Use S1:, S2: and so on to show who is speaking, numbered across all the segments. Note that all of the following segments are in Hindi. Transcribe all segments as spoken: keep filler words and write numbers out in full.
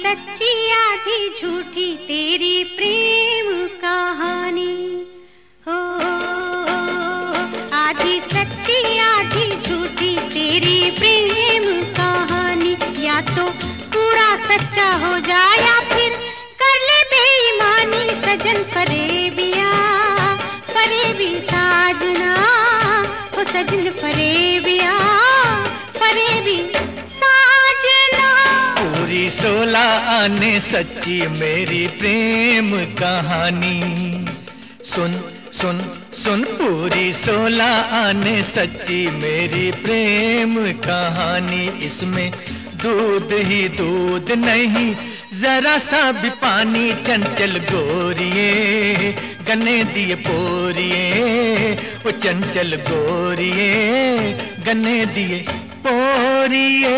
S1: सच्ची आधी झूठी तेरी प्रेम कहानी हो, आधी सच्ची आधी झूठी तेरी प्रेम कहानी। या तो पूरा सच्चा हो जाए या फिर कर ले बेईमानी। सजन फरेबिया फरेबी साजना हो, सजन फरेबिया फरेबी साजना।
S2: पूरी सोलह आने सच्ची मेरी प्रेम कहानी। सुन सुन सुन पूरी सोलह आने सच्ची मेरी प्रेम कहानी। इसमें दूध ही दूध नहीं जरा सा भी पानी। चंचल गोरिये गन्ने दिए पोरिये, वो चंचल गोरिये गन्ने दिए पोरिये।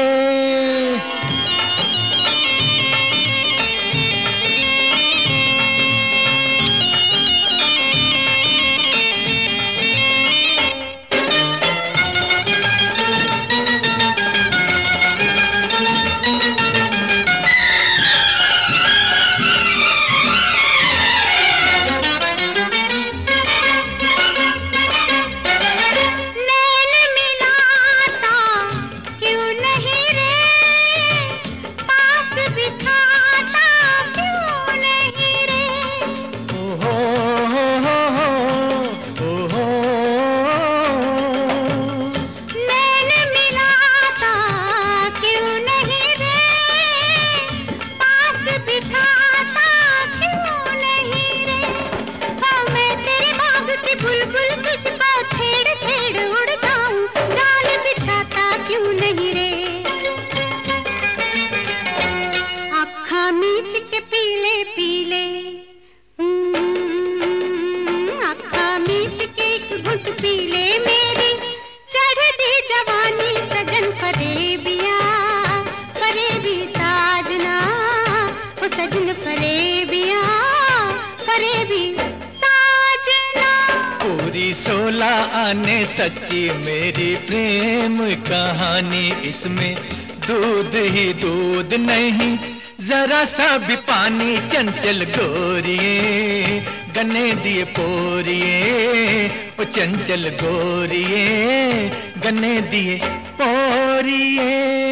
S1: पीले मेरी चढ़ दी जवानी। सजन फरेबिया फरेबी साजना हो, सजन फरेबिया फरेबी साजना।
S2: पूरी सोलह आने सच्ची मेरी प्रेम कहानी। इसमें दूध ही दूध नहीं जरा सा भी पानी। चंचल गोरिये गन्ने दिए पोरिये, ओ चंचल गोरिये गन्ने दिए पोरिये।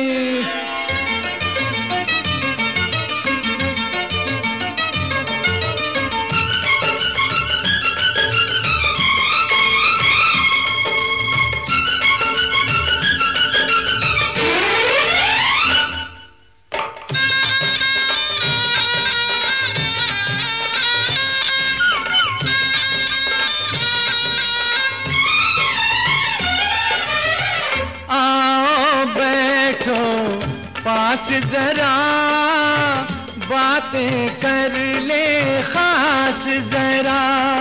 S2: पास जरा बातें कर ले खास जरा।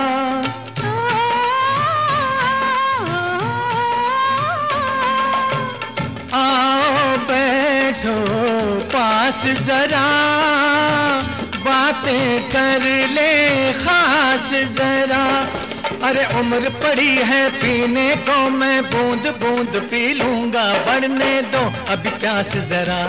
S2: आओ बैठो पास जरा बातें कर ले खास जरा। अरे उम्र पड़ी है पीने को, मैं बूंद बूंद पी लूंगा। बढ़ने दो अभी प्यास जरा।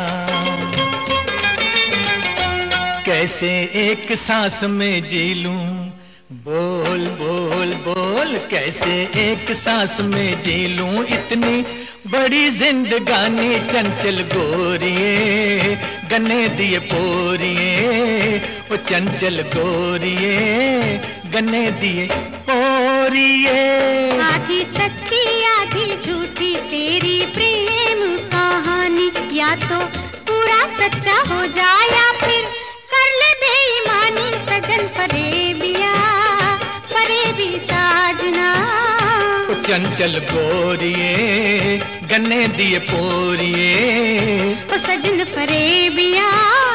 S2: कैसे एक सांस में जी लूं, बोल बोल बोल। कैसे एक सांस में जी लूं इतनी बड़ी जिंदगानी। चंचल गोरिये गन्ने दिए पोरिये, वो चंचल गोरिये गन्ने दिए पोरिये।
S1: आधी सच्ची आधी झूठी तेरी प्रेम कहानी। या तो पूरा सच्चा हो जाए या फिर कर ले बेईमानी। सजन फरेबिया फरेबी साजना,
S2: वो चंचल गोरिये गन्ने दिए पोरिये,
S1: वो सजन फरेबिया